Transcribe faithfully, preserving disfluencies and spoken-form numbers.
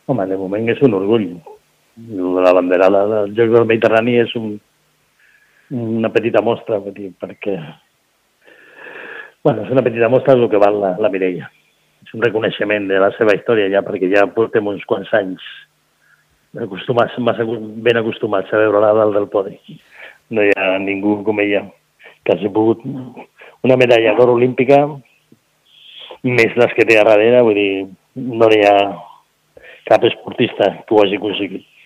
Home, de moment és un orgull. La banderada dels Jocs del Mediterrani és un, una petita mostra, dir, perquè... Bueno, és una petita mostra del que val la, la Mireia. És un reconeixement de la seva història ja, perquè ja portem uns quants anys acostumats, massa ben acostumats a veure-la dalt del podi. No hi ha ningú com ella que hagi pogut una medalla d'or olímpica, més les que té a darrere, vull dir, no hi ha cap esportista que ho hagi aconseguit.